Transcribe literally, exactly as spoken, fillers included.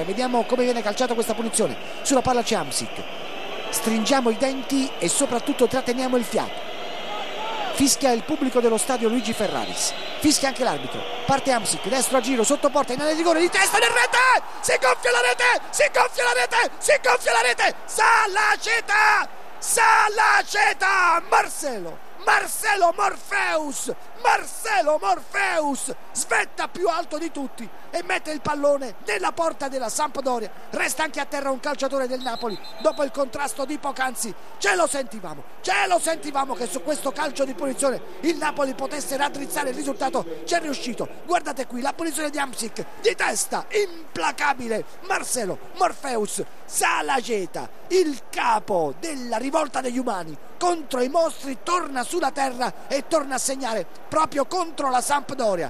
Sampdoria. Vediamo come viene calciata questa punizione. Sulla palla c'è Hamsik. Stringiamo i denti e soprattutto tratteniamo il fiato. Fischia il pubblico dello stadio Luigi Ferraris, fischia anche l'arbitro. Parte Hamsik, destro a giro, sotto porta, in area di rigore, di testa nel rete, si gonfia la rete, si gonfia la rete, si gonfia la rete, Salaceta, Salaceta, Marcelo, Marcelo Morpheus, Marcelo Morpheus svetta più alto di tutti e mette il pallone nella porta della Sampdoria. Resta anche a terra un calciatore del Napoli dopo il contrasto di poc'anzi. Ce lo sentivamo, ce lo sentivamo che su questo calcio di punizione il Napoli potesse raddrizzare il risultato. C'è riuscito, guardate qui la punizione di Hamsik di testa, implacabile. Marcelo Morpheus, Salaceta, il capo della rivolta degli umani contro i mostri, torna sulla terra e torna a segnare proprio contro la Sampdoria.